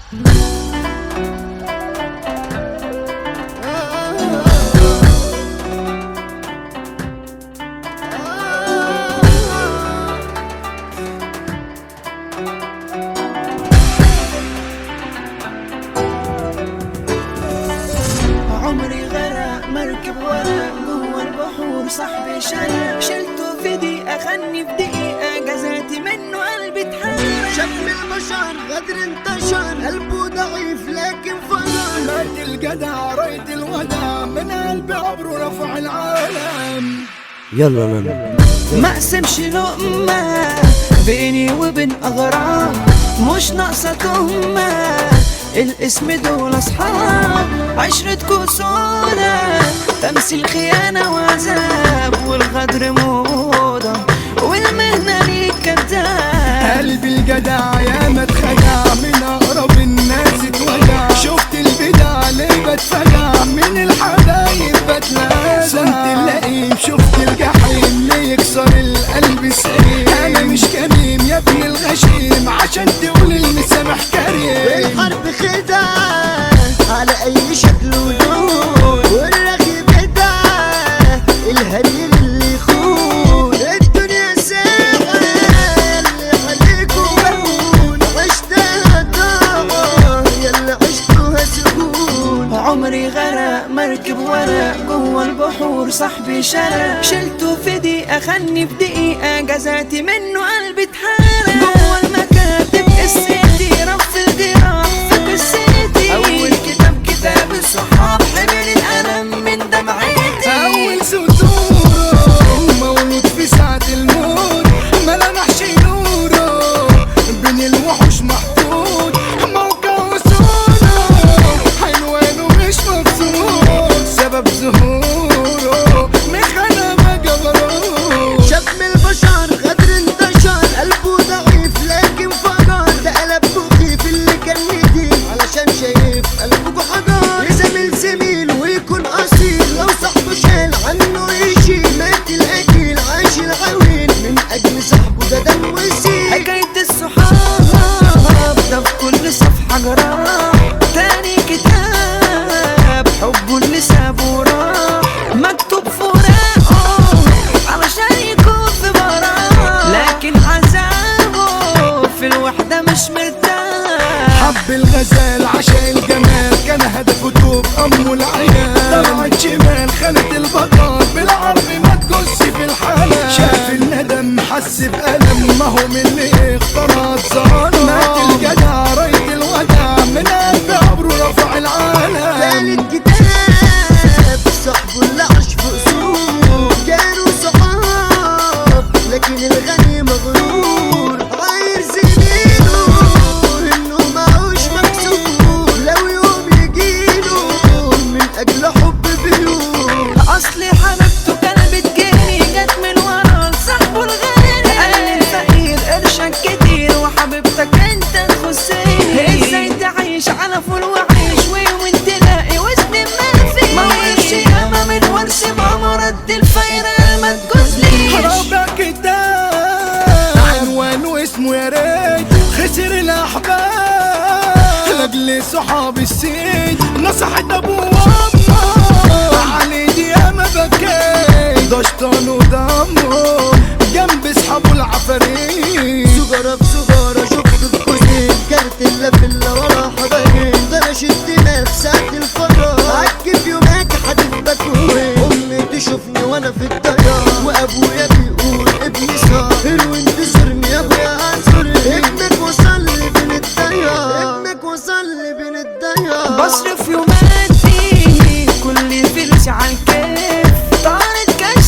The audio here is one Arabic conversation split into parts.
عمري غرق مركب ورق جوا البحور، صاحبي شلته في دقيقة، خدني في دقيقة، جزعتي منه قلبي اتحرق. شاب البشر غدر انتشر، قلبه ضعيف لكن فجر. مات الجدع رايت الودع، من قلب عبره رفع العالم. يلا نانا ما اقسمش لقمة بيني وبين اغراب، مش ناقصة تهمة، الاسم دول اصحاب، عشرتكوا سودا، تمثيل خيانة وعذاب، والغدر موضة والمهنة ليك كداب. قلبي الجدع يا ما اتخدع، من اقرب الناس اتوجع، شفت البدع ليه بتفجع، من الحبايب بتلازع، صنت اللئيم شفت الجحيم ليه يكسر القلب سليم. انا مش كريم يا ابن الغشيم، عشان تقول المسامح كريم. الحرب خدعة على اي شكل ولون، والرغي بدعة الهرير اللي يخون. الدنيا ساعة اللي عليكوا مهون، عشتها طاعة ياللي عشتوها سكون. عمري غرق مركب ورق جوا البحور، صاحبي شلته في دقيقة، خدني في دقيقة، جزعتي منه قلبي اتحرق. جوا المكاتب قصتي، رف الجراح في قصتي، أول كتاب الصحاب، حمل الألم من دمعتي. اول سطور مولود في ساعة الموت، ما لمحش نوره بين الوحوش محطوط، موقع وصوله حلوانه مش مبسوط، سبب ظهوره مخنا ما جبروه. شاب البشر غدر انتشر، قلبه ضعيف لكن فجر، ده قلب مخيف اللي كان نديم، علشان شايف قلبه حجر. يزامل زميل ويكون اصيل، لو صاحبه شال عنه يشيل، مات الاكل عاش العويل، من اجل صاحبه ده دم وسيل. حكاية الصحاب ده في كل صفحة جراح، تاني كتاب حبه اللي سابه وراح، مكتوب فراقه علشان يكون في براح، لكن عذابه في الوحدة مش مرتاح. حب الغزال عشان الجمال، كان هدفه توب امه العيال، طلعت شمال خانت البطل، بالعرض ما تجوزش في الحلال. شاف الندم حس بألم، ما هو من اللي اختار الظلم. مات الجدع رايت الودع، من قلب عبره رفع العالم. تالت كتاب صاحبه اللي عاش في قصور، كانوا صحاب لكن الغني مغرور، عايز زميله انه معوش مكسور، لو يوم يجيله من اجل حب بيور. اصلي حبيبته كانت بتجيني، جت من ورا صاحبه الغالي، قال الفقير قرشك كتير، وحبيبتك انت تخصني، ازاي تعيش على فول وعيش، ويوم تلاقي وزن ما فيه، ما ورش ياما من ورش ماما، رد الفايرة ما تجوزليش. رابع كتاب عنوانه اسمه يا ريت، خسر الاحباب لاجل صحاب السيد، نصحت ابوه وامه علي دي ياما بكيت، ده شطان ودمه جنب اصحابه العفاريت. سجارة في سجارة شفت في كوزين، كانت الا في الا ورا حبايب، ده انا شد دماغ ساعة الفراغ، عكف يومك هتبقى كوين. امي تشوفني وانا في الضياع، وابويا بيقول ابني ساهر، وانتظرني يا ابويا اعذرني، ابنك وصل لي بين الضياع، ابنك وصل لي بين الضياع. بصرف يوماتي كل فلوسي عالكيف، طارت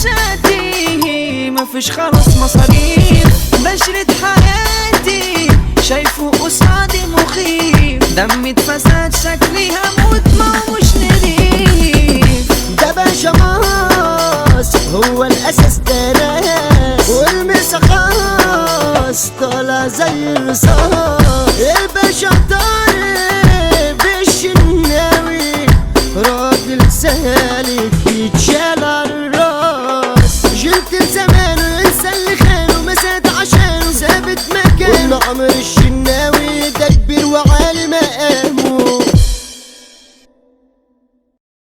كشاتي مفيش خلاص مصاريف، بشرة حياتي شايفه قصادي مخيف، دمي اتفسد شكلي هموت ما مش نضيف. ده باشا ماس هو الاساس تراس، والمسا خاص طالع زي الرصاص.